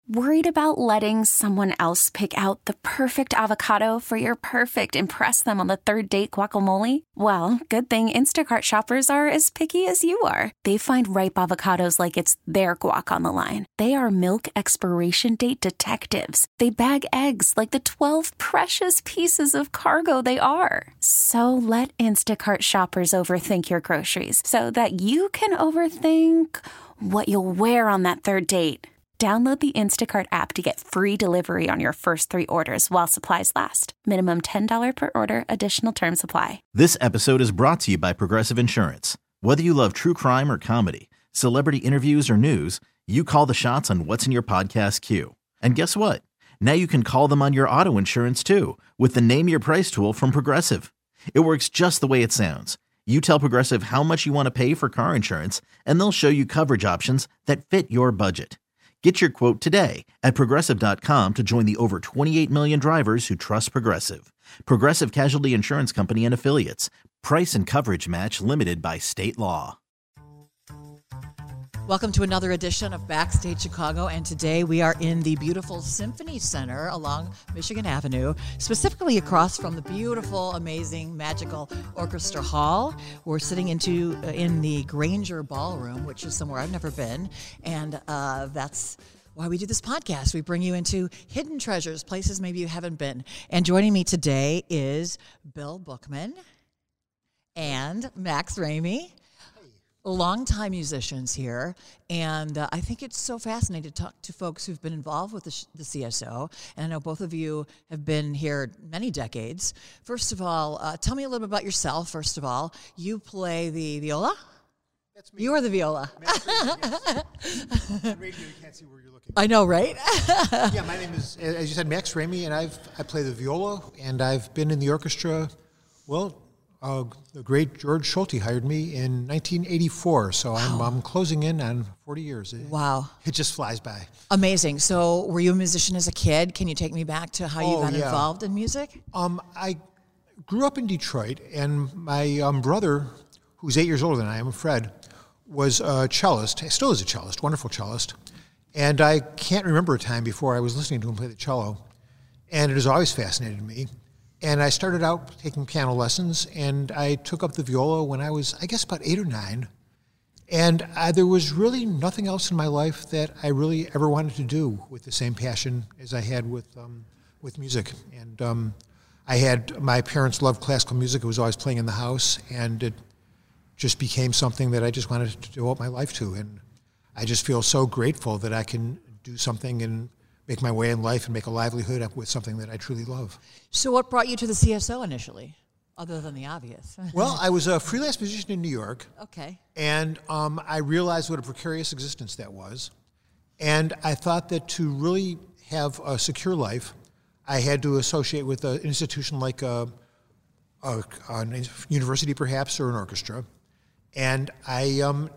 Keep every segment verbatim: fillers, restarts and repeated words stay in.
Worried about letting someone else pick out the perfect avocado for your perfect impress them on the third date guacamole? Well, good thing Instacart shoppers are as picky as you are. They find ripe avocados like it's their guac on the line. They are milk expiration date detectives. They bag eggs like the twelve precious pieces of cargo they are. So let Instacart shoppers overthink your groceries so that you can overthink what you'll wear on that third date. Download the Instacart app to get free delivery on your first three orders while supplies last. Minimum ten dollars per order. Additional terms apply. This episode is brought to you by Progressive Insurance. Whether you love true crime or comedy, celebrity interviews or news, you call the shots on what's in your podcast queue. And guess what? Now you can call them on your auto insurance too with the Name Your Price tool from Progressive. It works just the way it sounds. You tell Progressive how much you want to pay for car insurance, and they'll show you coverage options that fit your budget. Get your quote today at Progressive dot com to join the over twenty-eight million drivers who trust Progressive. Progressive Casualty Insurance Company and Affiliates. Price and coverage match limited by state law. Welcome to another edition of Backstage Chicago, and today we are in the beautiful Symphony Center along Michigan Avenue, specifically across from the beautiful, amazing, magical Orchestra Hall. We're sitting into uh, in the Granger Ballroom, which is somewhere I've never been, and uh, that's why we do this podcast. We bring you into hidden treasures, places maybe you haven't been. And joining me today is Bill Bookman and Max Ramey. Longtime musicians here, and uh, I think it's so fascinating to talk to folks who've been involved with the, sh- the C S O, and I know both of you have been here many decades. First of all, uh, tell me a little bit about yourself, first of all. You play the viola? That's me. You are the viola. Yes. On radio, you can't see where you're looking. I know, right? Yeah, my name is, as you said, Max Ramey, and I've I play the viola, and I've been in the orchestra, well, Uh, the great George Schulte hired me in nineteen eighty-four, so wow. I'm, I'm closing in on forty years. It, wow. It just flies by. Amazing. So were you a musician as a kid? Can you take me back to how you oh, got yeah. involved in music? Um, I grew up in Detroit, and my um, brother, who's eight years older than I am, Fred, was a cellist, still is a cellist, wonderful cellist. And I can't remember a time before I was listening to him play the cello, and it has always fascinated me. And I started out taking piano lessons, and I took up the viola when I was, I guess, about eight or nine. And I, there was really nothing else in my life that I really ever wanted to do with the same passion as I had with um, with music. And um, I had, my parents loved classical music. It was always playing in the house, and it just became something that I just wanted to devote my life to. And I just feel so grateful that I can do something and make my way in life and make a livelihood up with something that I truly love. So what brought you to the C S O initially, other than the obvious? Well, I was a freelance musician in New York. Okay. And um, I realized what a precarious existence that was. And I thought that to really have a secure life, I had to associate with an institution like a, a, a university perhaps, or an orchestra. And I um,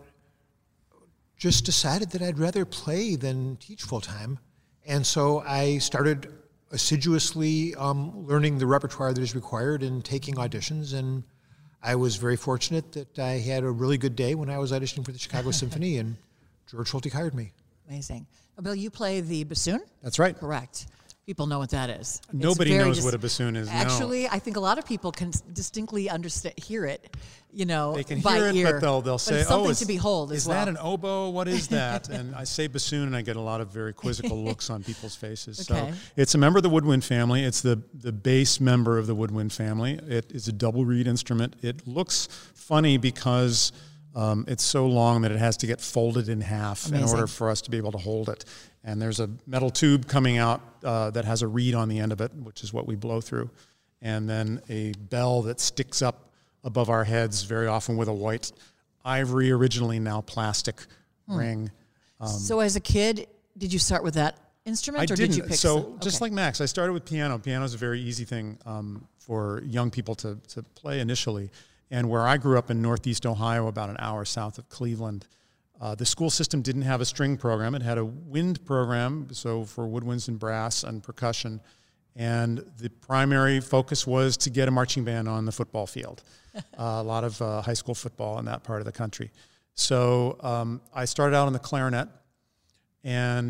just decided that I'd rather play than teach full-time. And so I started assiduously um, learning the repertoire that is required and taking auditions. And I was very fortunate that I had a really good day when I was auditioning for the Chicago Symphony, and George Schulte hired me. Amazing. Bill, you play the bassoon? That's right. Correct. People know what that is. Nobody knows dis- what a bassoon is. Actually, no. I think a lot of people can distinctly understand, hear it, you know, they can by hear it, ear. but they'll they'll but say, it's something "Oh, is, to behold." is as well. that an oboe? What is that?" And I say bassoon, and I get a lot of very quizzical looks on people's faces. Okay. So it's a member of the woodwind family. It's the the bass member of the woodwind family. It is a double reed instrument. It looks funny because um, it's so long that it has to get folded in half Amazing. in order for us to be able to hold it. And there's a metal tube coming out uh, that has a reed on the end of it, which is what we blow through. And then a bell that sticks up above our heads, very often with a white ivory, originally now plastic hmm. ring. Um, so as a kid, did you start with that instrument, I or didn't. did you pick so some? just okay. like Max, I started with piano. Piano is a very easy thing um, for young people to, to play initially. And where I grew up in Northeast Ohio, about an hour south of Cleveland, Uh, the school system didn't have a string program. It had a wind program, so for woodwinds and brass and percussion. And the primary focus was to get a marching band on the football field. uh, a lot of uh, high school football in that part of the country. So um, I started out on the clarinet, and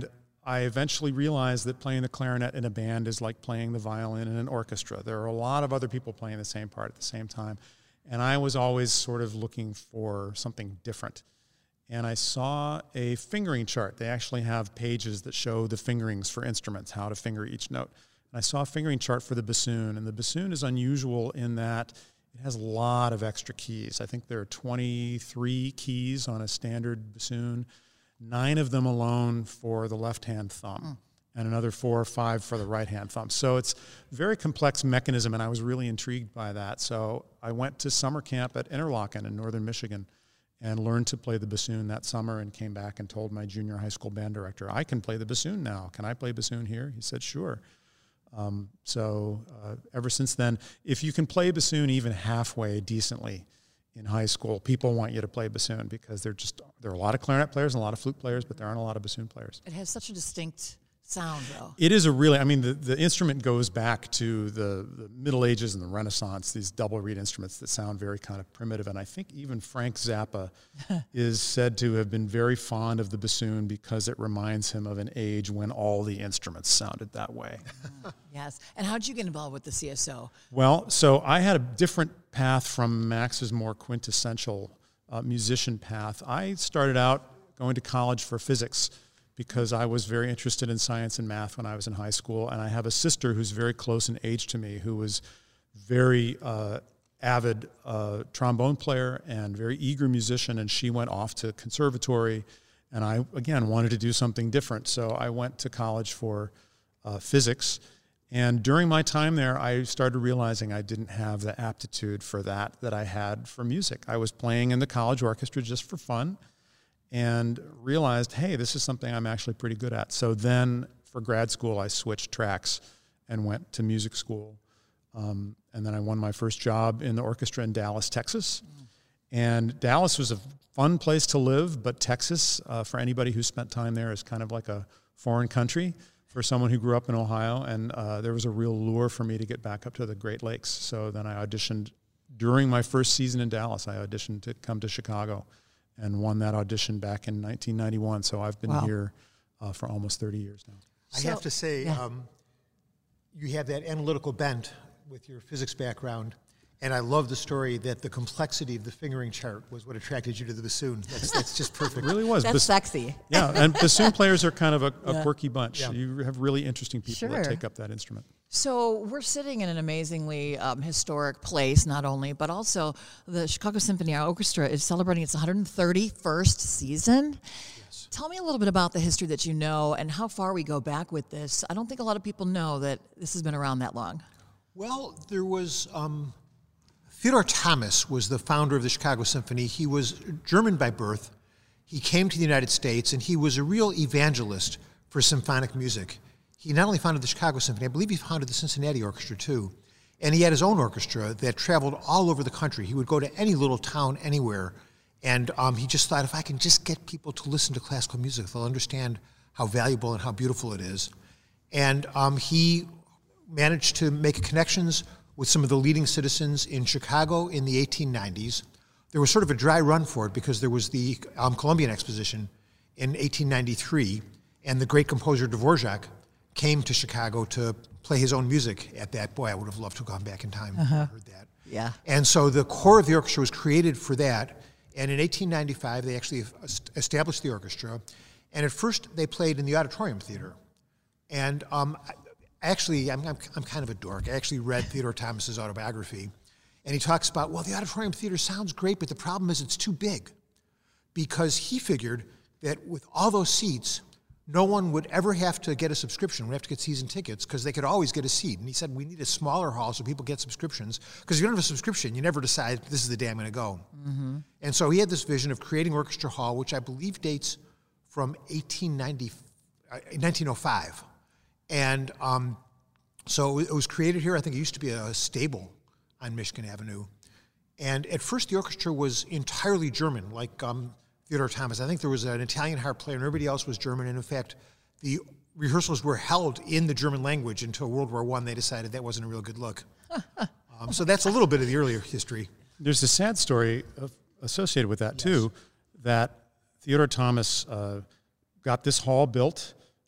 I eventually realized that playing the clarinet in a band is like playing the violin in an orchestra. There are a lot of other people playing the same part at the same time. And I was always sort of looking for something different. And I saw a fingering chart. They actually have pages that show the fingerings for instruments, how to finger each note. And I saw a fingering chart for the bassoon. And the bassoon is unusual in that it has a lot of extra keys. I think there are twenty-three keys on a standard bassoon, nine of them alone for the left-hand thumb, mm. and another four or five for the right-hand thumb. So it's a very complex mechanism, and I was really intrigued by that. So I went to summer camp at Interlochen in northern Michigan and learned to play the bassoon that summer, and came back and told my junior high school band director, I can play the bassoon now. Can I play bassoon here? He said, sure. Um, so uh, ever since then, if you can play bassoon even halfway decently in high school, people want you to play bassoon because there just there are a lot of clarinet players and a lot of flute players, but there aren't a lot of bassoon players. It has such a distinct sound, though. It is a really, I mean, the, the instrument goes back to the, the Middle Ages and the Renaissance, these double reed instruments that sound very kind of primitive. And I think even Frank Zappa is said to have been very fond of the bassoon because it reminds him of an age when all the instruments sounded that way. Uh, yes. And how did you get involved with the C S O? Well, so I had a different path from Max's more quintessential uh, musician path. I started out going to college for physics, because I was very interested in science and math when I was in high school. And I have a sister who's very close in age to me, who was very uh, avid uh, trombone player and very eager musician, and she went off to conservatory. And I, again, wanted to do something different. So I went to college for uh, physics. And during my time there, I started realizing I didn't have the aptitude for that that I had for music. I was playing in the college orchestra just for fun, and realized, hey, this is something I'm actually pretty good at. So then for grad school, I switched tracks and went to music school. Um, and then I won my first job in the orchestra in Dallas, Texas. Mm. And Dallas was a fun place to live, but Texas, uh, for anybody who spent time there, is kind of like a foreign country for someone who grew up in Ohio. And uh, there was a real lure for me to get back up to the Great Lakes. So then I auditioned during my first season in Dallas. I auditioned to come to Chicago, and won that audition back in nineteen ninety-one. So I've been wow. here uh, for almost thirty years now. I so, have to say, yeah. um, you have that analytical bent with your physics background, and I love the story that the complexity of the fingering chart was what attracted you to the bassoon. That's, that's just perfect. It really was. That's Bas- sexy. Yeah, and bassoon players are kind of a, a yeah. quirky bunch. Yeah. You have really interesting people sure. that take up that instrument. So we're sitting in an amazingly um, historic place, not only, but also the Chicago Symphony Orchestra is celebrating its one hundred thirty-first season. Yes. Tell me a little bit about the history that you know and how far we go back with this. I don't think a lot of people know that this has been around that long. Well, there was... Um, Theodore Thomas was the founder of the Chicago Symphony. He was German by birth. He came to the United States, and he was a real evangelist for symphonic music. He not only founded the Chicago Symphony, I believe he founded the Cincinnati Orchestra too, and he had his own orchestra that traveled all over the country. He would go to any little town anywhere, and um, he just thought, if I can just get people to listen to classical music, they'll understand how valuable and how beautiful it is. And um, he managed to make connections with some of the leading citizens in Chicago in the eighteen nineties. There was sort of a dry run for it because there was the um, Columbian Exposition in eighteen ninety-three, and the great composer Dvorak came to Chicago to play his own music at that. Boy, I would have loved to have gone back in time uh-huh. and heard that. Yeah. And so the core of the orchestra was created for that, and in eighteen ninety-five, they actually established the orchestra, and at first they played in the Auditorium Theater. And um, actually, I'm, I'm, I'm kind of a dork. I actually read Theodore Thomas's autobiography, and he talks about, well, the Auditorium Theater sounds great, but the problem is it's too big, because he figured that with all those seats, no one would ever have to get a subscription, would have to get season tickets, because they could always get a seat. And he said, we need a smaller hall so people get subscriptions, because if you don't have a subscription, you never decide, this is the day I'm going to go. Mm-hmm. And so he had this vision of creating Orchestra Hall, which I believe dates from eighteen ninety, uh, nineteen oh five. And um, so it was created here. I think it used to be a stable on Michigan Avenue. And at first, the orchestra was entirely German, like um, Theodore Thomas. I think there was an Italian harp player, and everybody else was German. And in fact, the rehearsals were held in the German language until World War One. They decided that wasn't a real good look. um, so that's a little bit of the earlier history. There's a sad story of, associated with that, yes. too, that Theodore Thomas uh, got this hall built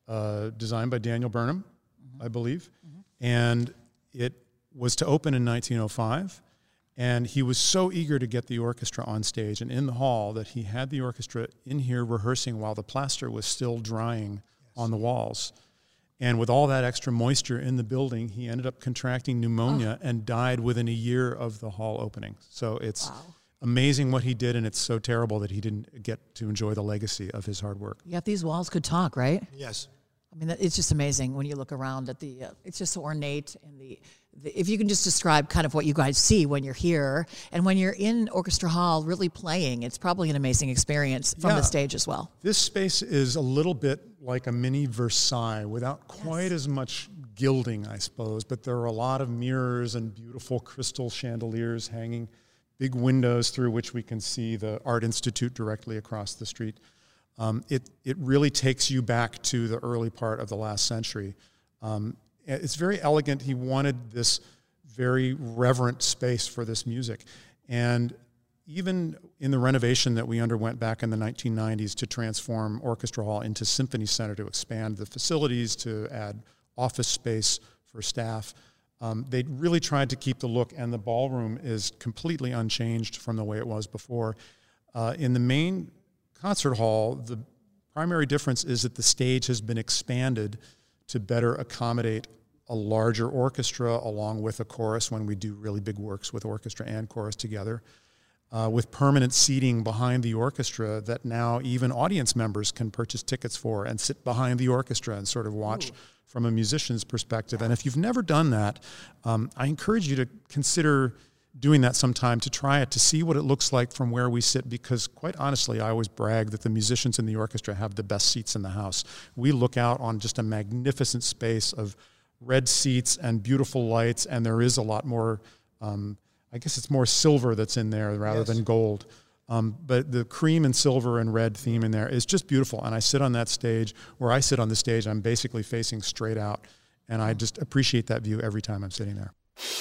uh, designed by Daniel Burnham, mm-hmm. I believe, mm-hmm. and it was to open in nineteen oh five. And he was so eager to get the orchestra on stage and in the hall that he had the orchestra in here rehearsing while the plaster was still drying yes. on the walls. And with all that extra moisture in the building, he ended up contracting pneumonia oh. and died within a year of the hall opening. So it's wow. amazing what he did, and it's so terrible that he didn't get to enjoy the legacy of his hard work. Yeah, these walls could talk, right? Yes. I mean, it's just amazing when you look around at the, uh, it's just so ornate. And the, the, if you can just describe kind of what you guys see when you're here and when you're in Orchestra Hall really playing, it's probably an amazing experience from yeah. the stage as well. This space is a little bit like a mini Versailles without quite yes. as much gilding, I suppose, but there are a lot of mirrors and beautiful crystal chandeliers hanging, big windows through which we can see the Art Institute directly across the street. Um, it, it really takes you back to the early part of the last century. Um, it's very elegant. He wanted this very reverent space for this music. And even in the renovation that we underwent back in the nineteen nineties to transform Orchestra Hall into Symphony Center, to expand the facilities, to add office space for staff, um, they really tried to keep the look, and the ballroom is completely unchanged from the way it was before. Uh, in the main concert hall, the primary difference is that the stage has been expanded to better accommodate a larger orchestra along with a chorus when we do really big works with orchestra and chorus together, uh, with permanent seating behind the orchestra that now even audience members can purchase tickets for and sit behind the orchestra and sort of watch Ooh. From a musician's perspective. And if you've never done that, um, I encourage you to consider doing that sometime, to try it, to see what it looks like from where we sit, because quite honestly, I always brag that the musicians in the orchestra have the best seats in the house. We look out on just a magnificent space of red seats and beautiful lights, and there is a lot more, um, I guess it's more silver that's in there rather yes. than gold. Um, but the cream and silver and red theme in there is just beautiful, and I sit on that stage. Where I sit on the stage, I'm basically facing straight out, and I just appreciate that view every time I'm sitting there.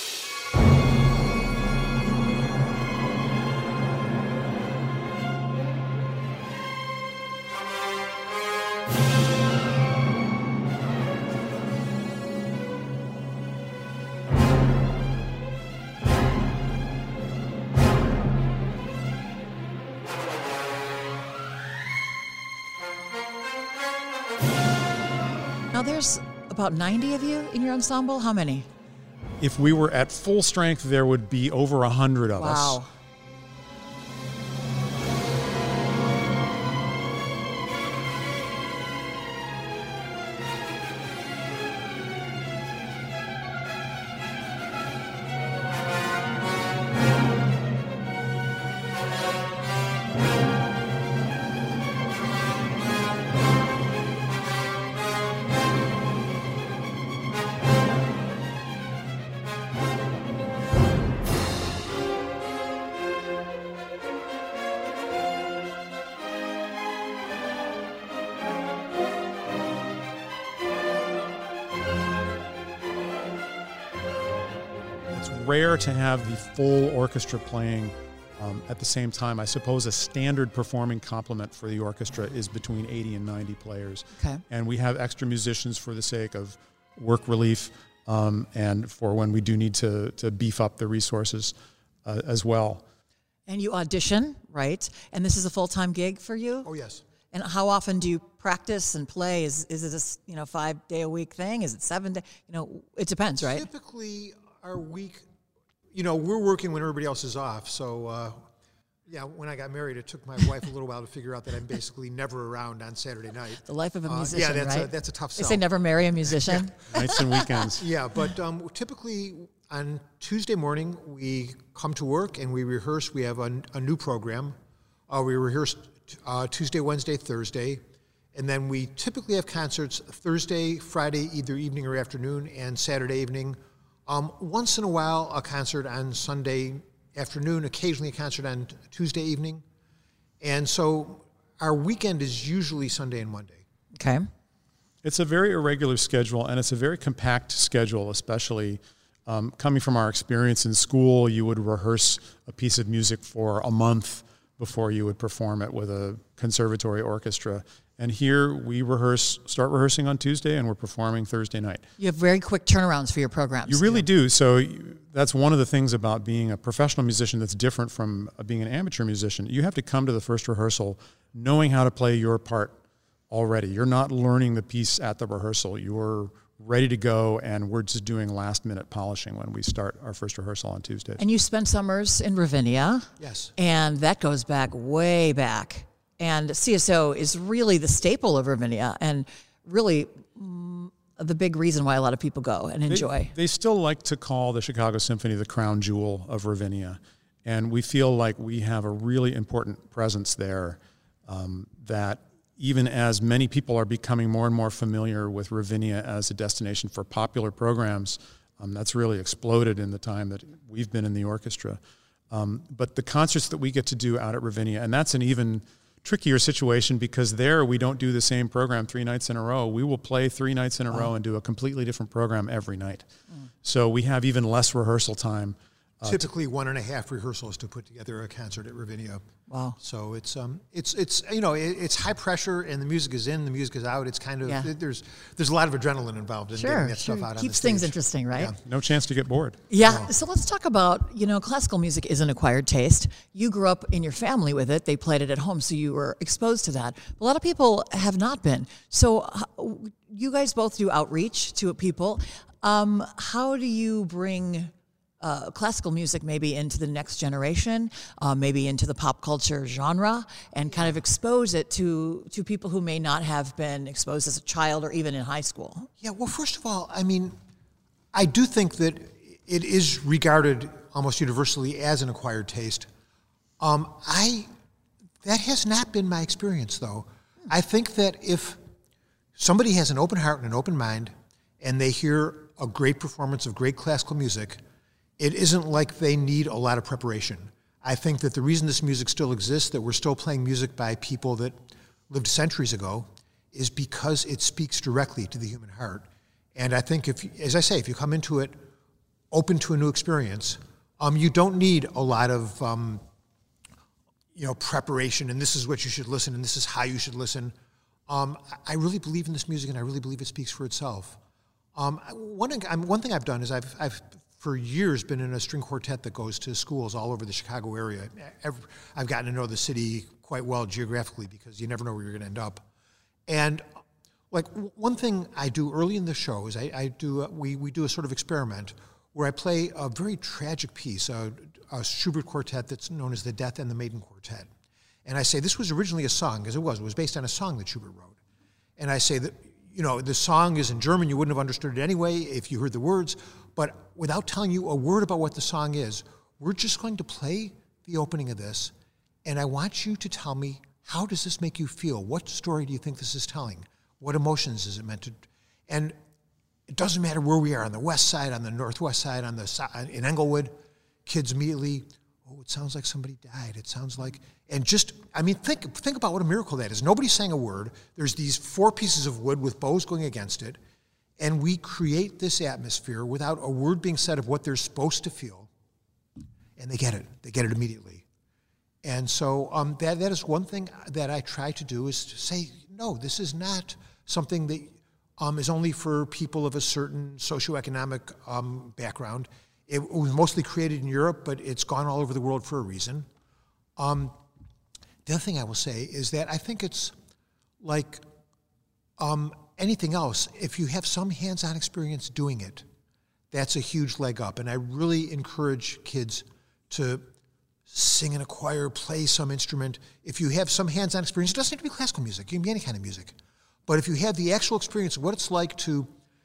Now there's about ninety of you in your ensemble. How many? If we were at full strength, there would be over a hundred of wow. us. Wow. Rare to have the full orchestra playing um, at the same time. I suppose a standard performing complement for the orchestra is between eighty and ninety players. Okay. And we have extra musicians for the sake of work relief um, and for when we do need to, to beef up the resources uh, as well. And you audition, right? And this is a full-time gig for you? Oh, yes. And how often do you practice and play? Is is it a you know five day a week thing? Is it seven day? You know, it depends, right? Typically, our week, you know, we're working when everybody else is off. So, uh, yeah, when I got married, it took my wife a little while to figure out that I'm basically never around on Saturday night. The life of a uh, musician, yeah, that's right? A, that's a tough They sell. say never marry a musician. Nights and weekends. Yeah, but um, typically on Tuesday morning, we come to work and we rehearse. We have a, a new program. Uh, we rehearse uh, Tuesday, Wednesday, Thursday. And then we typically have concerts Thursday, Friday, either evening or afternoon, and Saturday evening. Um, once in a while, a concert on Sunday afternoon, occasionally a concert on Tuesday evening. And so our weekend is usually Sunday and Monday. Okay. It's a very irregular schedule, and it's a very compact schedule, especially um, coming from our experience in school. You would rehearse a piece of music for a month before you would perform it with a conservatory orchestra. And here we rehearse, start rehearsing on Tuesday, and we're performing Thursday night. You have very quick turnarounds for your programs. You really do. So you, that's one of the things about being a professional musician that's different from being an amateur musician. You have to come to the first rehearsal knowing how to play your part already. You're not learning the piece at the rehearsal. You're ready to go, and we're just doing last-minute polishing when we start our first rehearsal on Tuesdays. And you spent summers in Ravinia. Yes. And that goes back way back. And C S O is really the staple of Ravinia, and really mm, the big reason why a lot of people go and enjoy. They, they still like to call the Chicago Symphony the crown jewel of Ravinia, and we feel like we have a really important presence there, um, that even as many people are becoming more and more familiar with Ravinia as a destination for popular programs, um, that's really exploded in the time that we've been in the orchestra. Um, but the concerts that we get to do out at Ravinia, and that's an even trickier situation because there we don't do the same program three nights in a row. We will play three nights in a wow. row and do a completely different program every night. Mm. So we have even less rehearsal time. Uh, Typically one and a half rehearsals to put together a concert at Ravinia. Wow. So it's um it's it's you know it, it's high pressure, and the music is in, the music is out. It's kind of yeah. it, there's there's a lot of adrenaline involved in sure, getting that sure. stuff out. Keeps on the things stage. Interesting, right? Yeah. No chance to get bored. Yeah. No. So let's talk about, you know, classical music is an acquired taste. You grew up in your family with it. They played it at home, so you were exposed to that. A lot of people have not been. So uh, you guys both do outreach to people. Um, how do you bring Uh, classical music maybe into the next generation, uh, maybe into the pop culture genre, and kind of expose it to to people who may not have been exposed as a child or even in high school? Yeah, well, first of all, I mean, I do think that it is regarded almost universally as an acquired taste. Um, I that has not been my experience, though. I think that if somebody has an open heart and an open mind, and they hear a great performance of great classical music, it isn't like they need a lot of preparation. I think that the reason this music still exists, that we're still playing music by people that lived centuries ago, is because it speaks directly to the human heart. And I think, if, as I say, if you come into it open to a new experience, um, you don't need a lot of um, you know, preparation, and this is what you should listen, and this is how you should listen. Um, I really believe in this music, and I really believe it speaks for itself. Um, one, thing, one thing I've done is I've, I've for years been in a string quartet that goes to schools all over the Chicago area. I've gotten to know the city quite well geographically because you never know where you're going to end up. And like one thing I do early in the show is I, I do a, we we do a sort of experiment where I play a very tragic piece, a, a Schubert quartet that's known as the Death and the Maiden Quartet. And I say this was originally a song, because it was. It was based on a song that Schubert wrote. And I say that, you know, the song is in German. You wouldn't have understood it anyway if you heard the words. But without telling you a word about what the song is, we're just going to play the opening of this, and I want you to tell me, how does this make you feel? What story do you think this is telling? What emotions is it meant to? And it doesn't matter where we are, on the west side, on the northwest side, on the in Englewood, kids immediately, oh, it sounds like somebody died. It sounds like, and just, I mean, think think about what a miracle that is. Nobody's saying a word. There's these four pieces of wood with bows going against it, and we create this atmosphere without a word being said of what they're supposed to feel, and they get it. They get it immediately. And so um, that that is one thing that I try to do, is to say, no, this is not something that um, is only for people of a certain socioeconomic um, background. It was mostly created in Europe, but it's gone all over the world for a reason. Um, the other thing I will say is that I think it's like um, anything else. If you have some hands-on experience doing it, that's a huge leg up. And I really encourage kids to sing in a choir, play some instrument. If you have some hands-on experience, it doesn't have to be classical music. It can be any kind of music. But if you have the actual experience of what it's like to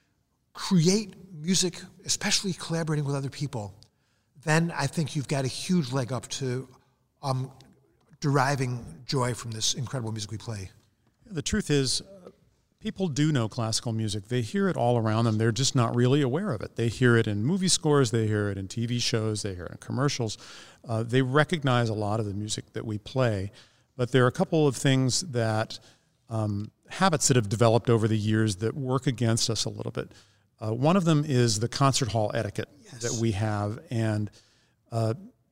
create music, especially collaborating with other people, then I think you've got a huge leg up to um, deriving joy from this incredible music we play. The truth is, uh, people do know classical music. They hear it all around them. They're just not really aware of it. They hear it in movie scores. They hear it in T V shows. They hear it in commercials. Uh, they recognize a lot of the music that we play. But there are a couple of things that, um, habits that have developed over the years that work against us a little bit. Uh, one of them is the concert hall etiquette yes. that we have. And uh,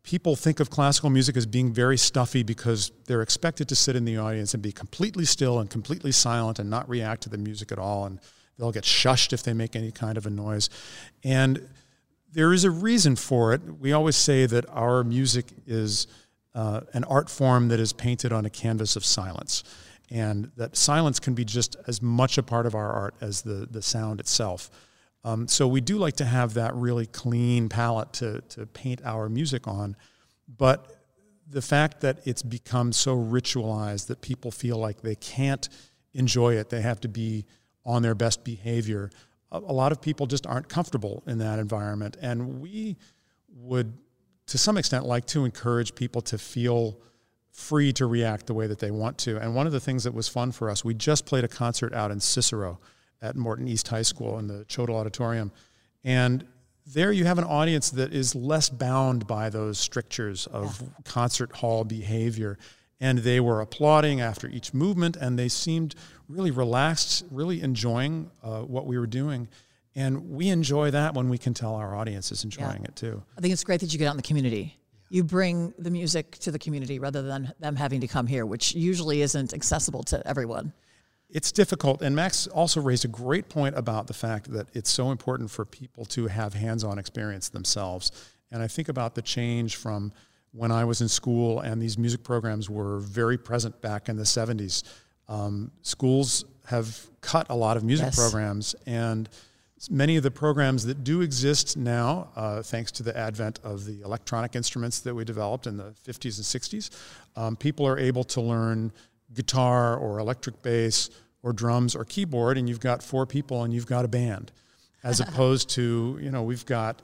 people think of classical music as being very stuffy because they're expected to sit in the audience and be completely still and completely silent and not react to the music at all, and they'll get shushed if they make any kind of a noise. And there is a reason for it. We always say that our music is uh, an art form that is painted on a canvas of silence, and that silence can be just as much a part of our art as the, the sound itself. Um, so we do like to have that really clean palette to, to paint our music on. But the fact that it's become so ritualized that people feel like they can't enjoy it, they have to be on their best behavior, a, a lot of people just aren't comfortable in that environment. And we would, to some extent, like to encourage people to feel free to react the way that they want to. And one of the things that was fun for us, we just played a concert out in Cicero at Morton East High School in the Chodel Auditorium. And there you have an audience that is less bound by those strictures of yeah. concert hall behavior. And they were applauding after each movement, and they seemed really relaxed, really enjoying uh, what we were doing. And we enjoy that when we can tell our audience is enjoying yeah. it too. I think it's great that you get out in the community. You bring the music to the community rather than them having to come here, which usually isn't accessible to everyone. It's difficult, and Max also raised a great point about the fact that it's so important for people to have hands-on experience themselves. And I think about the change from when I was in school and these music programs were very present back in the seventies. Um, schools have cut a lot of music yes. programs, and many of the programs that do exist now, uh, thanks to the advent of the electronic instruments that we developed in the fifties and sixties, um, people are able to learn guitar or electric bass or drums or keyboard, and you've got four people and you've got a band, as opposed to, you know, we've got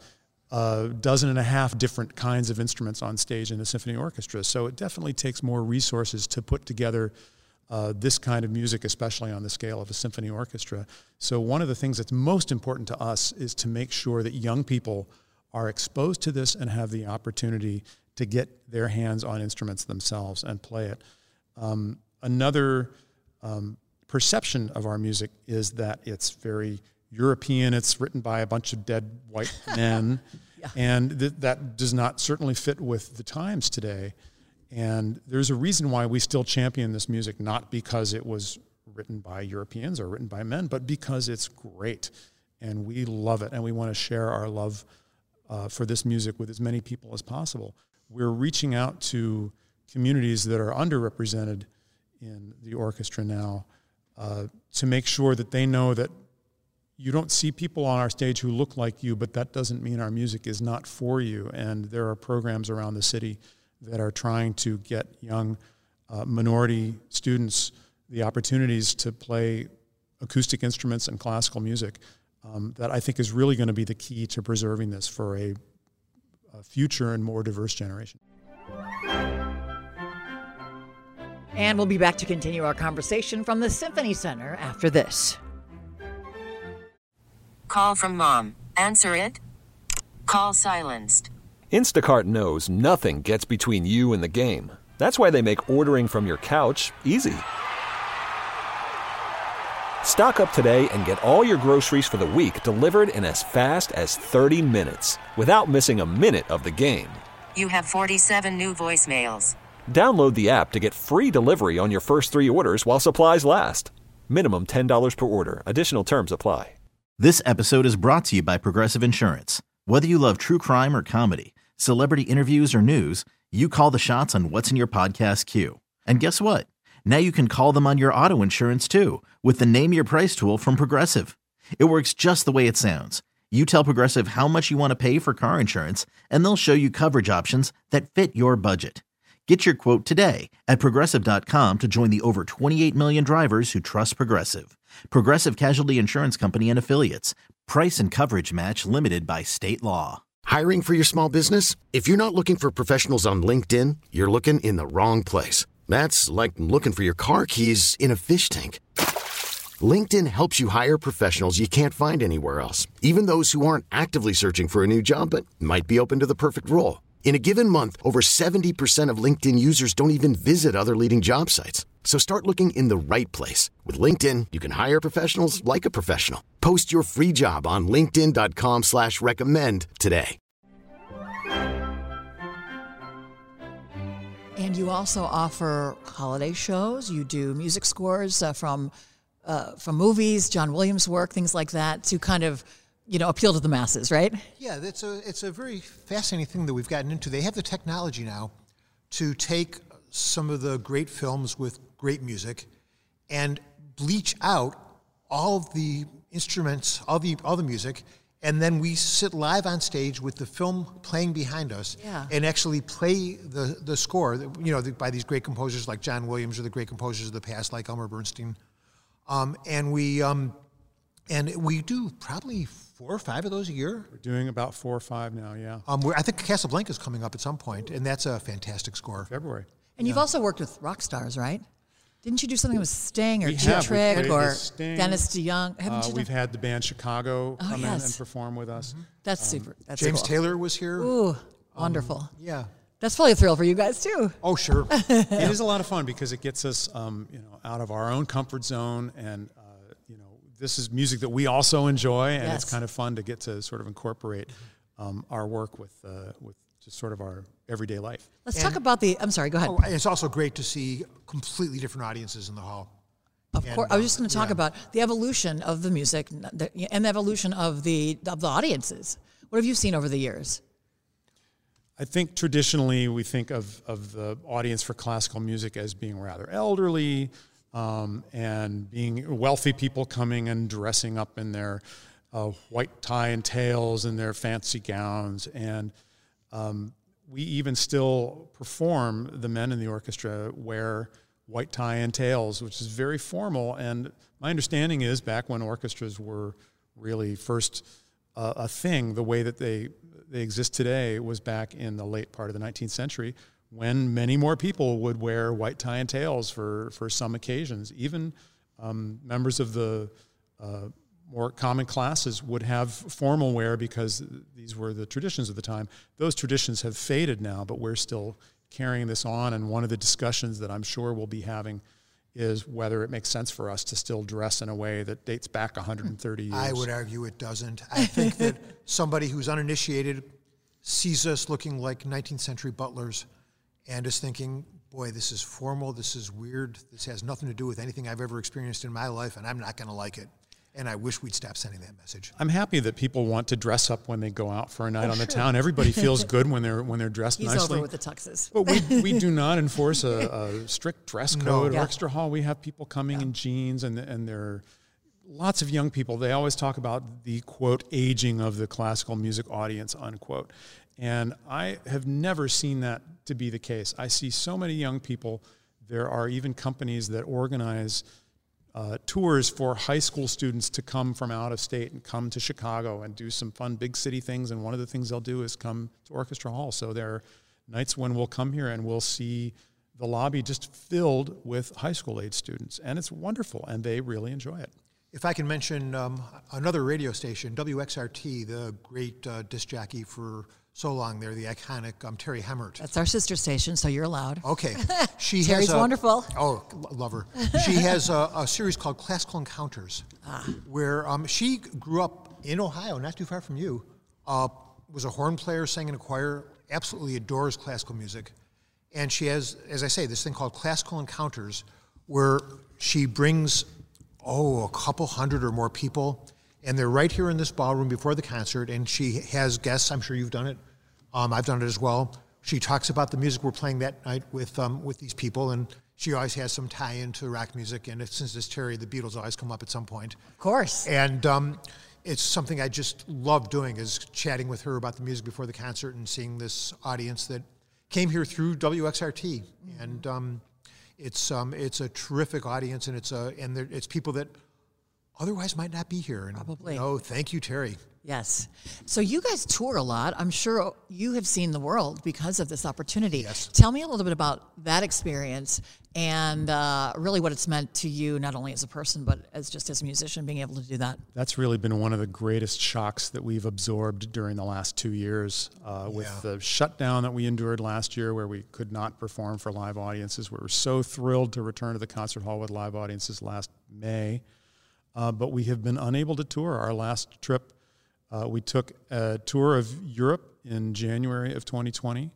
a dozen and a half different kinds of instruments on stage in a symphony orchestra. So it definitely takes more resources to put together uh, this kind of music, especially on the scale of a symphony orchestra. So one of the things that's most important to us is to make sure that young people are exposed to this and have the opportunity to get their hands on instruments themselves and play it. Um, another um, perception of our music is that it's very European. It's written by a bunch of dead white men, yeah. and th- that does not certainly fit with the times today. And there's a reason why we still champion this music, not because it was written by Europeans or written by men, but because it's great, and we love it, and we want to share our love uh, for this music with as many people as possible. We're reaching out to communities that are underrepresented in the orchestra now, uh, to make sure that they know that you don't see people on our stage who look like you, but that doesn't mean our music is not for you. And there are programs around the city that are trying to get young uh, minority students the opportunities to play acoustic instruments and classical music. Um, that I think is really going to be the key to preserving this for a, a future and more diverse generation. And we'll be back to continue our conversation from the Symphony Center after this. Call from mom. Answer it. Call silenced. Instacart knows nothing gets between you and the game. That's why they make ordering from your couch easy. Stock up today and get all your groceries for the week delivered in as fast as thirty minutes without missing a minute of the game. You have forty-seven new voicemails. Download the app to get free delivery on your first three orders while supplies last. Minimum ten dollars per order. Additional terms apply. This episode is brought to you by Progressive Insurance. Whether you love true crime or comedy, celebrity interviews or news, you call the shots on what's in your podcast queue. And guess what? Now you can call them on your auto insurance too with the Name Your Price tool from Progressive. It works just the way it sounds. You tell Progressive how much you want to pay for car insurance, and they'll show you coverage options that fit your budget. Get your quote today at Progressive dot com to join the over twenty-eight million drivers who trust Progressive. Progressive Casualty Insurance Company and Affiliates. Price and coverage match limited by state law. Hiring for your small business? If you're not looking for professionals on LinkedIn, you're looking in the wrong place. That's like looking for your car keys in a fish tank. LinkedIn helps you hire professionals you can't find anywhere else, even those who aren't actively searching for a new job but might be open to the perfect role. In a given month, over seventy percent of LinkedIn users don't even visit other leading job sites. So start looking in the right place. With LinkedIn, you can hire professionals like a professional. Post your free job on linkedin dot com slash recommend today. And you also offer holiday shows. You do music scores uh, from uh, from movies, John Williams' work, things like that, to kind of, you know, appeal to the masses, right? Yeah, that's a it's a very fascinating thing that we've gotten into. They have the technology now to take some of the great films with great music and bleach out all of the instruments, all the all the music, and then we sit live on stage with the film playing behind us, yeah. and actually play the the score, you know, by these great composers like John Williams or the great composers of the past like Elmer Bernstein, um, and we um, and we do probably four or five of those a year. We're doing about four or five now, yeah. Um, we're, I think Casablanca is coming up at some point, and that's a fantastic score. February. And you've Yeah. also worked with rock stars, right? Didn't you do something with Sting or We have. We Dietrich played or with Sting. Dennis DeYoung? Haven't Uh, you we've done? had the band Chicago Oh, come yes. in and perform with us. That's super. That's James cool. Taylor was here. Ooh, wonderful. Yeah. That's probably a thrill for you guys too. Oh, sure. It is a lot of fun because it gets us, um, you know, out of our own comfort zone, and uh, you know, this is music that we also enjoy, and Yes. it's kind of fun to get to sort of incorporate um, our work with uh, with just sort of our everyday life. Let's And- talk about the. I'm sorry. Go ahead. Oh, and it's also great to see completely different audiences in the hall. Of and, course, I was um, just going to talk yeah. about the evolution of the music the, and the evolution of the of the audiences. What have you seen over the years? I think traditionally we think of, of the audience for classical music as being rather elderly um, and being wealthy people coming and dressing up in their uh, white tie and tails and their fancy gowns. And um, we even still perform, the men in the orchestra wear white tie and tails, which is very formal. And my understanding is back when orchestras were really first uh, a thing, the way that they they exist today was back in the late part of the nineteenth century, when many more people would wear white tie and tails for, for some occasions. Even um, members of the uh, more common classes would have formal wear because these were the traditions of the time. Those traditions have faded now, but we're still carrying this on, and one of the discussions that I'm sure we'll be having is whether it makes sense for us to still dress in a way that dates back one hundred thirty years. I would argue it doesn't. I think that somebody who's uninitiated sees us looking like nineteenth century butlers and is thinking, boy, this is formal, this is weird, this has nothing to do with anything I've ever experienced in my life, and I'm not going to like it. And I wish we'd stop sending that message. I'm happy that people want to dress up when they go out for a night Oh, on the sure. town. Everybody feels good when they're when they're dressed He's nicely. over with the tuxes. But we we do not enforce a, a strict dress No. code. Yeah. Orchestra Hall, we have people coming Yeah. in jeans, and and they're lots of young people. They always talk about the quote aging of the classical music audience unquote, and I have never seen that to be the case. I see so many young people. There are even companies that organize Uh, tours for high school students to come from out of state and come to Chicago and do some fun big city things. And one of the things they'll do is come to Orchestra Hall. So there are nights when we'll come here and we'll see the lobby just filled with high school age students. And it's wonderful, and they really enjoy it. If I can mention um, another radio station, W X R T, the great uh, disc jockey for so long there, the iconic um, Terry Hemmert. That's our sister station, so you're allowed. Okay. She Terry's has a, wonderful. Oh, lo- love her. She has a, a series called Classical Encounters, Ah. where um, she grew up in Ohio, not too far from you, uh, was a horn player, sang in a choir, absolutely adores classical music. And she has, as I say, this thing called Classical Encounters, where she brings, oh, a couple hundred or more people, and they're right here in this ballroom before the concert, and she has guests. I'm sure you've done it. Um, I've done it as well. She talks about the music we're playing that night with um, with these people, and she always has some tie-in to rock music. And it's, since it's Terry, the Beatles always come up at some point. Of course. And um, it's something I just love doing, is chatting with her about the music before the concert and seeing this audience that came here through W X R T. Mm-hmm. And um, it's um, it's a terrific audience, and it's a and it's people that otherwise might not be here. And, Probably. Oh, thank you, Terry. Yes. So you guys tour a lot. I'm sure you have seen the world because of this opportunity. Yes. Tell me a little bit about that experience and uh, really what it's meant to you, not only as a person, but as just as a musician, being able to do that. That's really been one of the greatest shocks that we've absorbed during the last two years uh, with Yeah. the shutdown that we endured last year, where we could not perform for live audiences. We were so thrilled to return to the concert hall with live audiences last May, uh, but we have been unable to tour. Our last trip, uh, we took a tour of Europe in January of twenty twenty,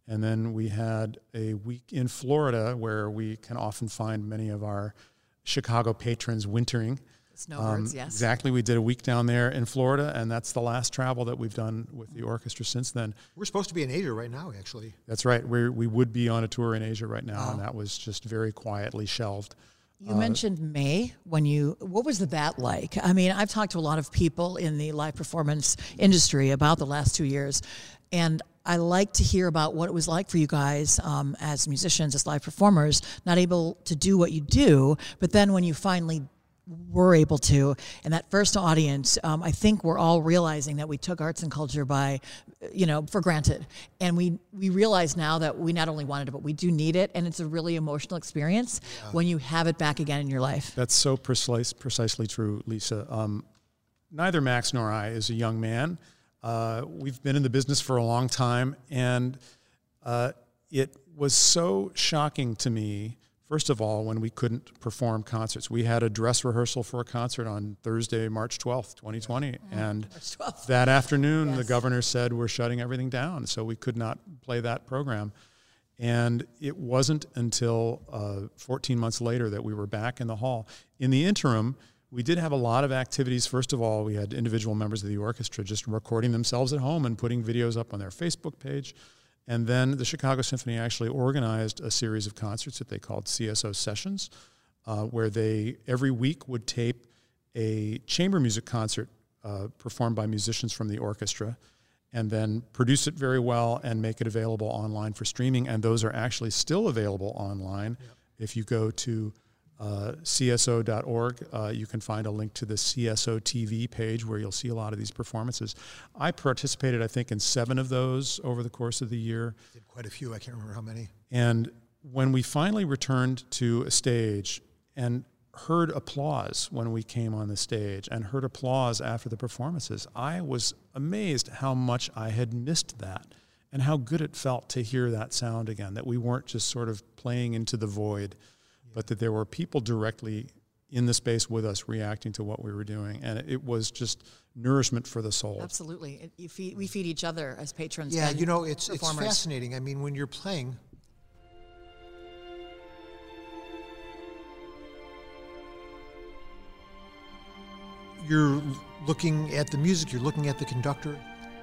And then we had a week in Florida where we can often find many of our Chicago patrons wintering. Snowbirds, um, yes. Exactly. We did a week down there in Florida, and that's the last travel that we've done with the orchestra since then. We're supposed to be in Asia right now, actually. That's right. We we would be on a tour in Asia right now, Wow. and that was just very quietly shelved. You uh, mentioned May when you, what was that like? I mean, I've talked to a lot of people in the live performance industry about the last two years, and I like to hear about what it was like for you guys um, as musicians, as live performers, not able to do what you do, but then when you finally were able to, and that first audience, um, I think we're all realizing that we took arts and culture by, you know, for granted. And we, we realize now that we not only wanted it, but we do need it. And it's a really emotional experience yeah. when you have it back again in your life. That's so precise, precisely true, Lisa. Um, neither Max nor I is a young man. Uh, we've been in the business for a long time, and uh, it was so shocking to me. First of all, when we couldn't perform concerts, we had a dress rehearsal for a concert on Thursday, March twelfth, twenty twenty. Mm, and March twelfth. That afternoon, yes. the governor said we're shutting everything down, so we could not play that program. And it wasn't until uh, fourteen months later that we were back in the hall. In the interim, we did have a lot of activities. First of all, we had individual members of the orchestra just recording themselves at home and putting videos up on their Facebook page. And then the Chicago Symphony actually organized a series of concerts that they called C S O Sessions, uh, where they every week would tape a chamber music concert uh, performed by musicians from the orchestra, and then produce it very well and make it available online for streaming. And those are actually still available online. Yep. If you go to Uh, C S O dot org, uh, you can find a link to the C S O T V page where you'll see a lot of these performances. I participated, I think, in seven of those over the course of the year. Did quite a few. I can't remember how many. And when we finally returned to a stage and heard applause when we came on the stage and heard applause after the performances, I was amazed how much I had missed that and how good it felt to hear that sound again, that we weren't just sort of playing into the void, but that there were people directly in the space with us reacting to what we were doing. And it was just nourishment for the soul. Absolutely. It, you feed, we feed each other as patrons. Yeah, and you know, it's, it's performers. fascinating. I mean, when you're playing, you're looking at the music, you're looking at the conductor,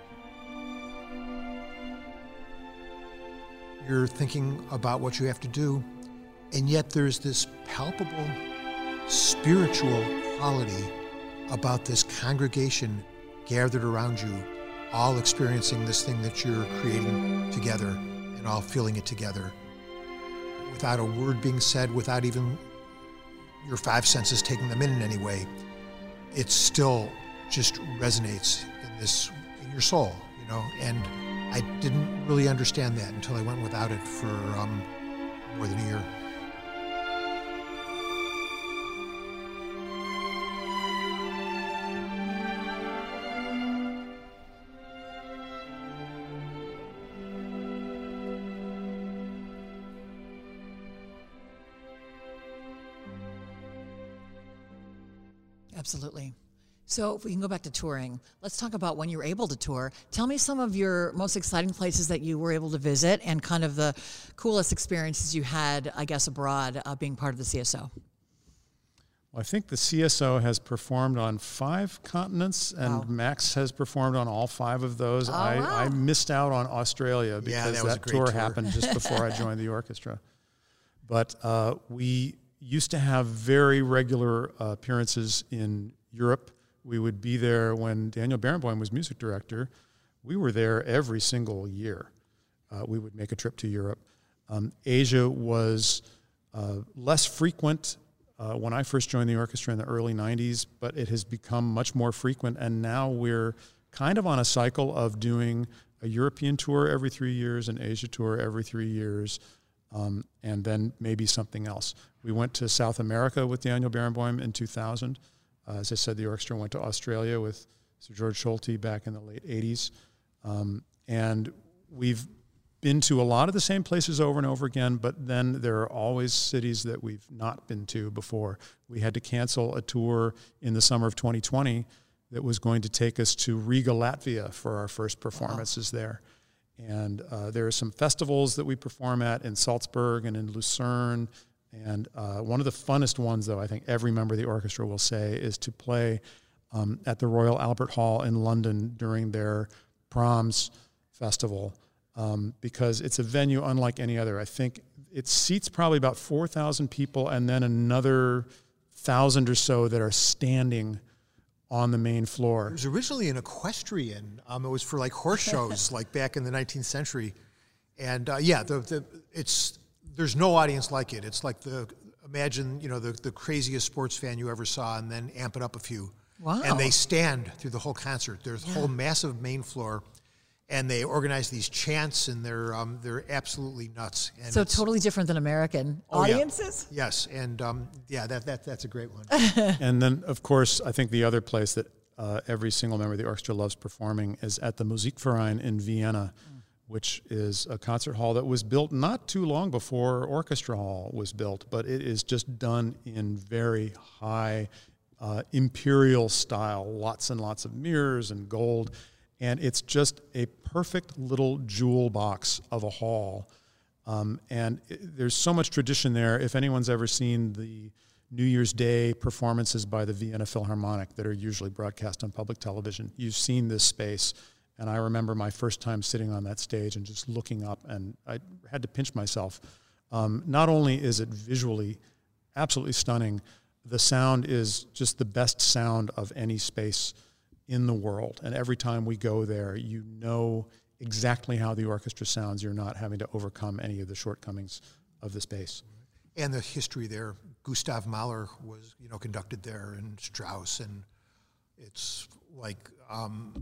you're thinking about what you have to do. And yet there's this palpable spiritual quality about this congregation gathered around you, all experiencing this thing that you're creating together and all feeling it together. Without a word being said, without even your five senses taking them in in any way, it still just resonates in this, in your soul, you know. And I didn't really understand that until I went without it for um, more than a year. Absolutely. So if we can go back to touring, let's talk about when you were able to tour. Tell me some of your most exciting places that you were able to visit and kind of the coolest experiences you had, I guess, abroad uh, being part of the C S O. Well, I think the C S O has performed on five continents, and Wow. Max has performed on all five of those. Oh, I, wow. I missed out on Australia because Yeah, that was that, a great tour, tour. happened just before I joined the orchestra. But uh, we used to have very regular uh, appearances in Europe. We would be there when Daniel Barenboim was music director. We were there every single year. Uh, we would make a trip to Europe. Um, Asia was uh, less frequent uh, when I first joined the orchestra in the early nineties, but it has become much more frequent, and now we're kind of on a cycle of doing a European tour every three years, an Asia tour every three years, um, and then maybe something else. We went to South America with Daniel Barenboim in two thousand. Uh, as I said, the orchestra went to Australia with Sir George Solti back in the late eighties. Um, and we've been to a lot of the same places over and over again, but then there are always cities that we've not been to before. We had to cancel a tour in the summer of twenty twenty that was going to take us to Riga, Latvia for our first performances wow. there. And uh, there are some festivals that we perform at in Salzburg and in Lucerne. And uh, one of the funnest ones, though, I think every member of the orchestra will say, is to play um, at the Royal Albert Hall in London during their Brahms Festival, um, because it's a venue unlike any other. I think it seats probably about four thousand people, and then another thousand or so that are standing on the main floor. It was originally an equestrian. Um, it was for like horse shows, like back in the nineteenth century. And uh, yeah, the, the it's there's no audience like it. It's like the imagine you know the the craziest sports fan you ever saw, and then amp it up a few. Wow! And they stand through the whole concert. There's a yeah. whole massive main floor, and they organize these chants, and they're um, they're absolutely nuts. And so totally different than American oh, audiences. Yeah. Yes, and um, yeah, that that that's a great one. And then, of course, I think the other place that uh, every single member of the orchestra loves performing is at the Musikverein in Vienna, mm. which is a concert hall that was built not too long before Orchestra Hall was built, but it is just done in very high uh, imperial style, lots and lots of mirrors and gold. And it's just a perfect little jewel box of a hall. Um, and it, there's so much tradition there. If anyone's ever seen the New Year's Day performances by the Vienna Philharmonic that are usually broadcast on public television, you've seen this space. And I remember my first time sitting on that stage and just looking up, and I had to pinch myself. Um, not only is it visually absolutely stunning, the sound is just the best sound of any space in the world. And every time we go there, you know exactly how the orchestra sounds. You're not having to overcome any of the shortcomings of the space. And the history there. Gustav Mahler was, you know, conducted there, and Strauss, and it's like um,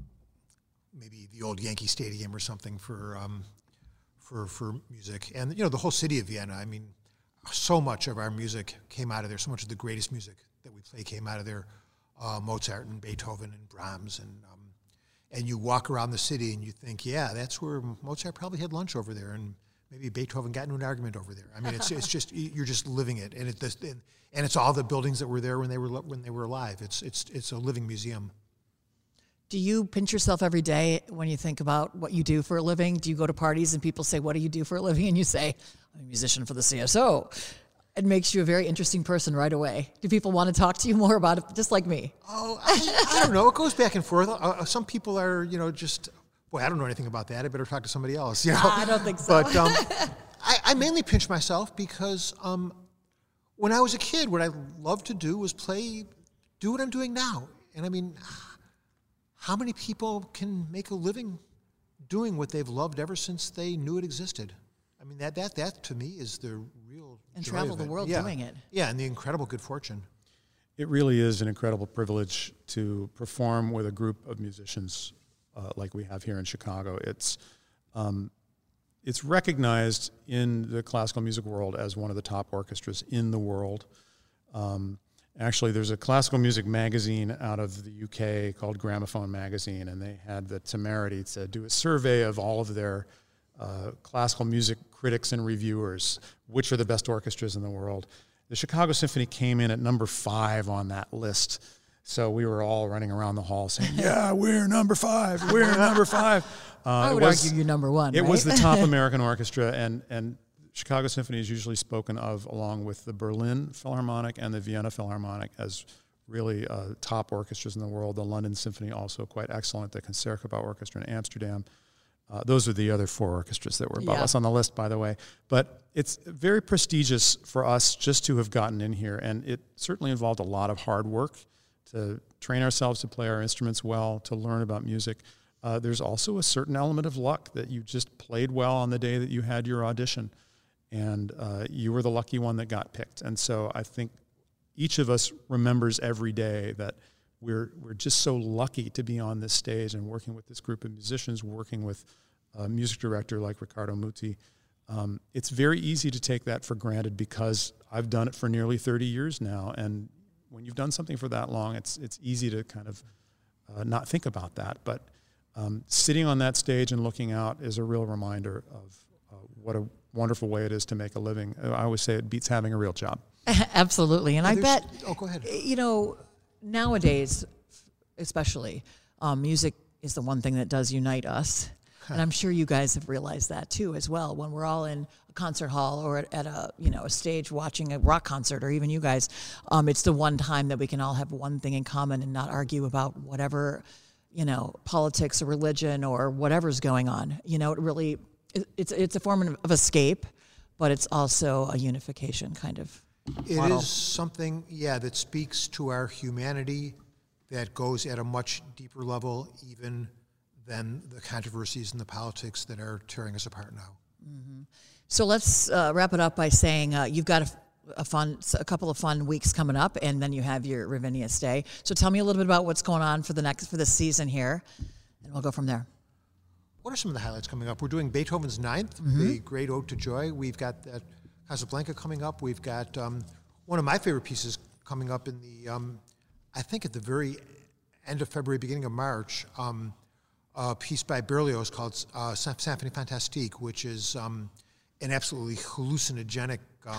maybe the old Yankee Stadium or something for um, for for music. And, you know, the whole city of Vienna, I mean, so much of our music came out of there. So much of the greatest music that we play came out of there. Uh, Mozart and Beethoven and Brahms, and um, and you walk around the city and you think, yeah, that's where Mozart probably had lunch over there, and maybe Beethoven got into an argument over there. I mean, it's it's just you're just living it, and it and, and it's all the buildings that were there when they were when they were alive. It's it's it's a living museum. Do you pinch yourself every day when you think about what you do for a living? Do you go to parties and people say, "What do you do for a living?" and you say, "I'm a musician for the C S O." It makes you a very interesting person right away. Do people want to talk to you more about it, just like me? Oh, I, I don't know. It goes back and forth. Uh, some people are, you know, just, boy, I don't know anything about that. I better talk to somebody else. You know? I don't think so. But um, I, I mainly pinch myself because um, when I was a kid, what I loved to do was play, do what I'm doing now. And I mean, how many people can make a living doing what they've loved ever since they knew it existed? I mean, that that that to me is the real and joy travel of the it. world yeah. doing it. Yeah, and the incredible good fortune. It really is an incredible privilege to perform with a group of musicians uh, like we have here in Chicago. It's um, it's recognized in the classical music world as one of the top orchestras in the world. Um, actually, there's a classical music magazine out of the U K called Gramophone Magazine, and they had the temerity to do a survey of all of their Uh, classical music critics and reviewers, which are the best orchestras in the world. The Chicago Symphony came in at number five on that list. So we were all running around the hall saying, yeah, we're number five, we're number five. Uh, I would was, argue you're number one, It right? was the top American orchestra, and, and Chicago Symphony is usually spoken of along with the Berlin Philharmonic and the Vienna Philharmonic as really uh, top orchestras in the world. The London Symphony also quite excellent, the Concertgebouw Orchestra in Amsterdam. Uh, those are the other four orchestras that were above yeah. us on the list, by the way. But it's very prestigious for us just to have gotten in here, and it certainly involved a lot of hard work to train ourselves to play our instruments well, to learn about music. Uh, there's also a certain element of luck that you just played well on the day that you had your audition, and uh, you were the lucky one that got picked. And so I think each of us remembers every day that We're we're just so lucky to be on this stage and working with this group of musicians, working with a music director like Riccardo Muti. Um, it's very easy to take that for granted because I've done it for nearly thirty years now. And when you've done something for that long, it's it's easy to kind of uh, not think about that. But um, sitting on that stage and looking out is a real reminder of uh, what a wonderful way it is to make a living. I always say it beats having a real job. Absolutely. And Oh, I there's- bet, oh, go ahead. you know, nowadays, especially, um, music is the one thing that does unite us. And I'm sure you guys have realized that too as well. When we're all in a concert hall or at, at a you know a stage watching a rock concert, or even you guys, um, it's the one time that we can all have one thing in common and not argue about whatever, you know, politics or religion or whatever's going on. You know, it really it, it's it's a form of escape, but it's also a unification kind of It model. is something, yeah, that speaks to our humanity, that goes at a much deeper level even than the controversies and the politics that are tearing us apart now. Mm-hmm. So let's uh, wrap it up by saying uh, you've got a, a fun, a couple of fun weeks coming up, and then you have your Ravinia stay. So tell me a little bit about what's going on for the next for this season here, and we'll go from there. What are some of the highlights coming up? We're doing Beethoven's Ninth, Mm-hmm. the Great Ode to Joy. We've got that Casablanca coming up. We've got um, one of my favorite pieces coming up in the, um, I think at the very end of February, beginning of March, um, a piece by Berlioz called uh, Symphonie Fantastique, which is um, an absolutely hallucinogenic. Um,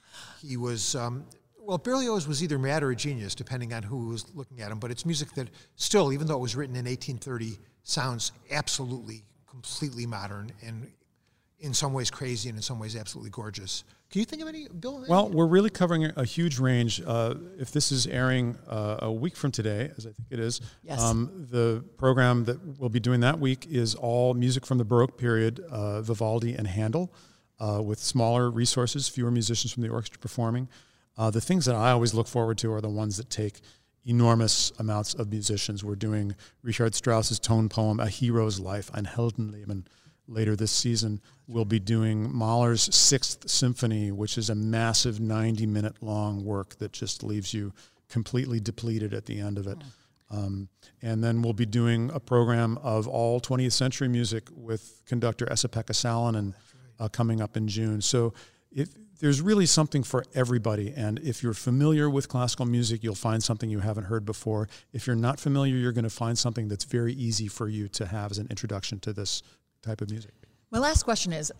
he was, um, well, Berlioz was either mad or a genius, depending on who was looking at him, but it's music that still, even though it was written in eighteen thirty, sounds absolutely, completely modern and in some ways crazy and in some ways absolutely gorgeous. Can you think of any, Bill? Well, we're really covering a huge range. Uh, if this is airing uh, a week from today, as I think it is, yes. um, the program that we'll be doing that week is all music from the Baroque period, uh, Vivaldi and Handel, uh, with smaller resources, fewer musicians from the orchestra performing. Uh, the things that I always look forward to are the ones that take enormous amounts of musicians. We're doing Richard Strauss's tone poem, A Hero's Life, Ein Heldenleben. Later this season, we'll be doing Mahler's Sixth Symphony, which is a massive ninety-minute long work that just leaves you completely depleted at the end of it. Um, and then we'll be doing a program of all twentieth century music with conductor Esa-Pekka Salonen uh, coming up in June. So if, there's really something for everybody. And if you're familiar with classical music, you'll find something you haven't heard before. If you're not familiar, you're going to find something that's very easy for you to have as an introduction to this type of music. My last question is,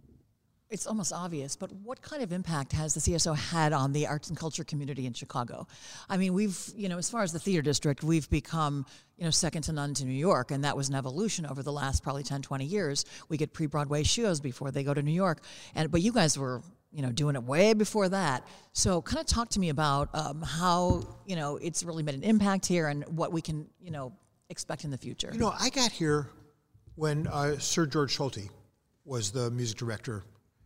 it's almost obvious, but what kind of impact has the C S O had on the arts and culture community in Chicago? I mean, we've, you know, as far as the theater district, we've become, you know, second to none to New York, and that was an evolution over the last probably ten, twenty years. We get pre-Broadway shows before they go to New York, and but you guys were, you know, doing it way before that. So kind of talk to me about um, how, you know, it's really made an impact here and what we can, you know, expect in the future. You know, I got here when uh, Sir George Solti was the music director.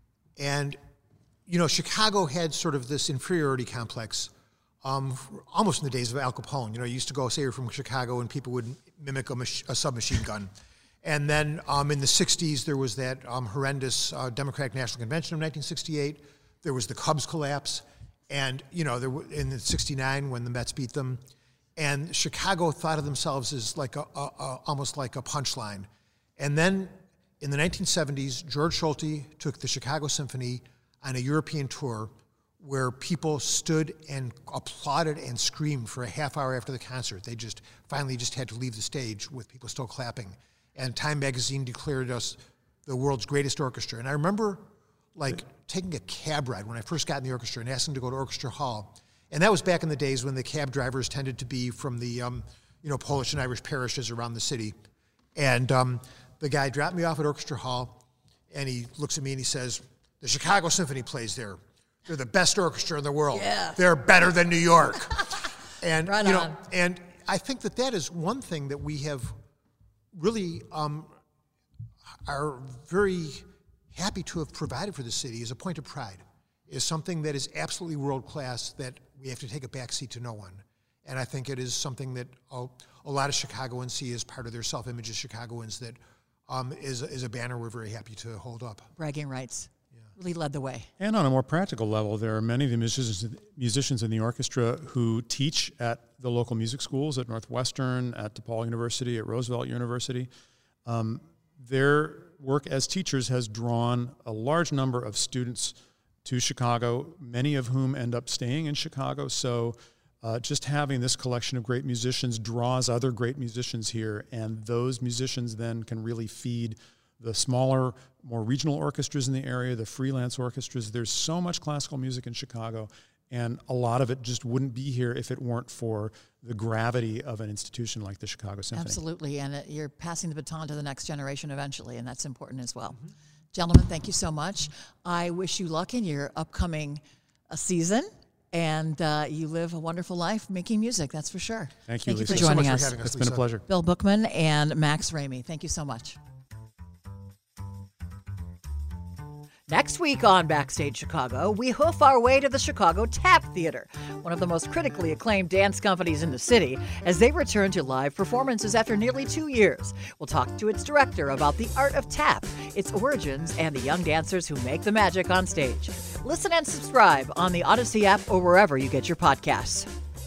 And, you know, Chicago had sort of this inferiority complex um, almost in the days of Al Capone. You know, you used to go, say you're from Chicago, and people would mimic a, mach- a submachine gun. And then um, in the sixties, there was that um, horrendous uh, Democratic National Convention of nineteen sixty-eight. There was the Cubs collapse. And, you know, there w- in sixty-nine when the Mets beat them. And Chicago thought of themselves as like a, a, a almost like a punchline. And then in the nineteen seventies, George Solti took the Chicago Symphony on a European tour where people stood and applauded and screamed for a half hour after the concert. They just finally just had to leave the stage with people still clapping. And Time magazine declared us the world's greatest orchestra. And I remember like taking a cab ride when I first got in the orchestra and asking to go to Orchestra Hall. And that was back in the days when the cab drivers tended to be from the um, you know, Polish and Irish parishes around the city. And um, the guy dropped me off at Orchestra Hall, and he looks at me and he says, the Chicago Symphony plays there. They're the best orchestra in the world. Yeah. They're better than New York. and right you know, on. and I think that that is one thing that we have really um, are very happy to have provided for the city as a point of pride, is something that is absolutely world class that we have to take a backseat to no one. And I think it is something that a, a lot of Chicagoans see as part of their self-image as Chicagoans that um, is, is a banner we're very happy to hold up. Bragging rights. Yeah. Really led the way. And on a more practical level, there are many of the musicians, musicians in the orchestra who teach at the local music schools, at Northwestern, at DePaul University, at Roosevelt University. Um, their work as teachers has drawn a large number of students to Chicago, many of whom end up staying in Chicago. So Uh, just having this collection of great musicians draws other great musicians here, and those musicians then can really feed the smaller, more regional orchestras in the area, the freelance orchestras. There's so much classical music in Chicago, And a lot of it just wouldn't be here if it weren't for the gravity of an institution like the Chicago Symphony. Absolutely, and it, you're passing the baton to the next generation eventually, and that's important as well. Mm-hmm. Gentlemen, thank you so much. I wish you luck in your upcoming uh, season, and uh, you live a wonderful life making music, that's for sure. Thank you, thank Lisa. you for joining so us. us. It's been a pleasure. Bill Bookman and Max Ramey, thank you so much. Next week on Backstage Chicago, we hoof our way to the Chicago Tap Theater, one of the most critically acclaimed dance companies in the city, as they return to live performances after nearly two years. We'll talk to its director about the art of tap, its origins, and the young dancers who make the magic on stage. Listen and subscribe on the Odyssey app or wherever you get your podcasts.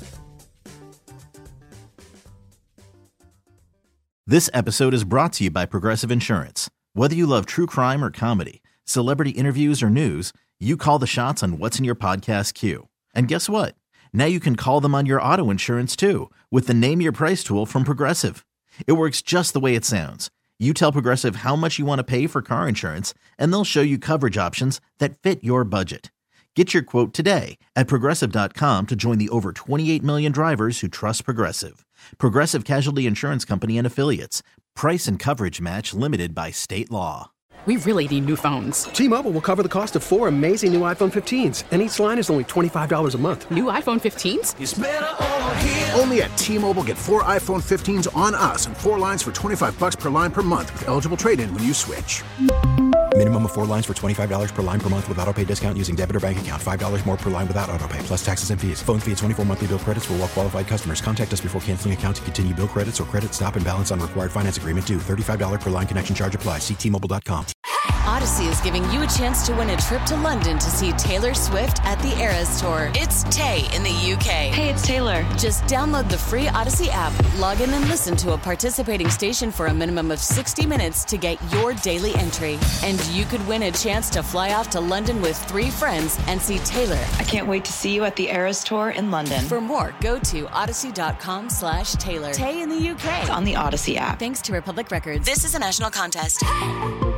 This episode is brought to you by Progressive Insurance. Whether you love true crime or comedy, celebrity interviews or news, you call the shots on what's in your podcast queue. And guess what? Now you can call them on your auto insurance too with the Name Your Price tool from Progressive. It works just the way it sounds. You tell Progressive how much you want to pay for car insurance, and they'll show you coverage options that fit your budget. Get your quote today at Progressive dot com to join the over twenty-eight million drivers who trust Progressive. Progressive Casualty Insurance Company and Affiliates. Price and coverage match limited by state law. We really need new phones. T-Mobile will cover the cost of four amazing new iPhone fifteens, and each line is only twenty-five dollars a month. New iPhone fifteens? It's better over here. Only at T-Mobile, get four iPhone fifteens on us and four lines for twenty-five dollars per line per month with eligible trade-in when you switch. Minimum of four lines for twenty-five dollars per line per month with autopay discount using debit or bank account. five dollars more per line without autopay, plus taxes and fees. Phone fee at twenty-four monthly bill credits for well-qualified customers. Contact us before canceling account to continue bill credits or credit stop and balance on required finance agreement due. thirty-five dollars per line connection charge applies. See T Mobile dot com. Odyssey is giving you a chance to win a trip to London to see Taylor Swift at the Eras Tour. It's Tay in the U K. Hey, it's Taylor. Just download the free Odyssey app, log in and listen to a participating station for a minimum of sixty minutes to get your daily entry. And you could win a chance to fly off to London with three friends and see Taylor. I can't wait to see you at the Eras Tour in London. For more, go to odyssey.com slash Taylor. Tay in the U K. It's on the Odyssey app. Thanks to Republic Records. This is a national contest.